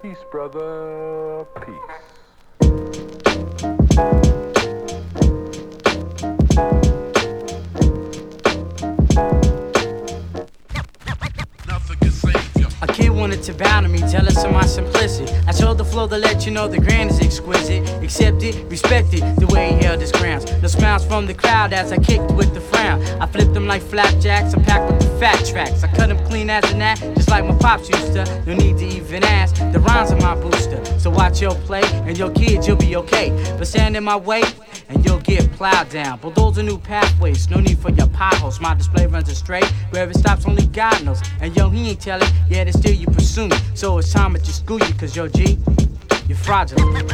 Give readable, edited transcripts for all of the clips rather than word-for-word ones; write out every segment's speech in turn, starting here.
Peace, brother. Peace. A kid wanted to bow to me, jealous of my simplicity. I showed the flow to let you know the grand is exquisite. Accept it, respect it, the way he held his grounds. No smiles from the crowd as I kicked with the frown. I flipped them like flapjacks, I'm packed with the fat tracks. I cut them clean as an act, just like my pops used to. No need to even ask, the rhymes are my booster. So watch your play, and your kids, you'll be okay. But stand in my way, and you'll get plowed down. Bulldoze new pathways, no need for your potholes. My display runs astray, where it stops only God knows. And yo, he ain't telling, yet still you pursue me. So it's time to just school you, cause yo G, you're fraudulent.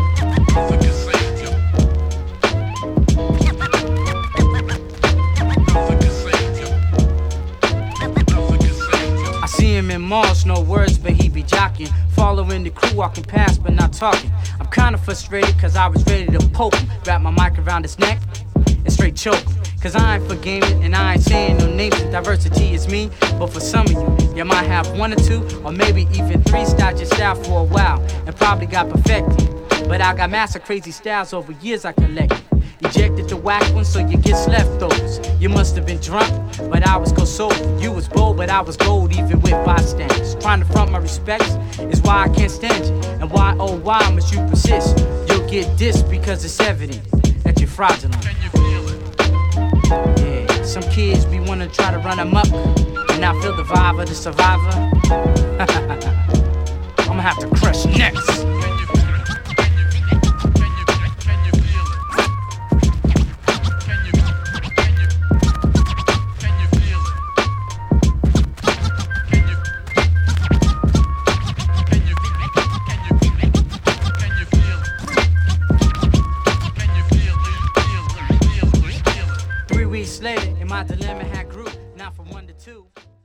I see him in malls, no words, but he be jocking. Following the crew, walking past, but not talking. I'm kinda frustrated, cause I was ready to poke him. Wrap my mic around his neck and straight choke him. Cause I ain't for gaming, and I ain't saying no names. Diversity is me, but for some of you might have one or two, or maybe even three styles your style for a while, and probably got perfected. But I got master crazy styles over years I collected. Ejected the whack one so you get leftovers. You must have been drunk, but I was cold sober. You was bold, but I was gold, even with bystanders. Trying to front my respects is why I can't stand you. And why, oh why must you persist? You'll get dissed because it's evident that you're fraudulent. Can you feel it? Yeah, some kids be wanna try to run amok, and I feel the vibe of the survivor. I'ma have to crush next. Later, and my dilemma had grew, now from 1 to 2.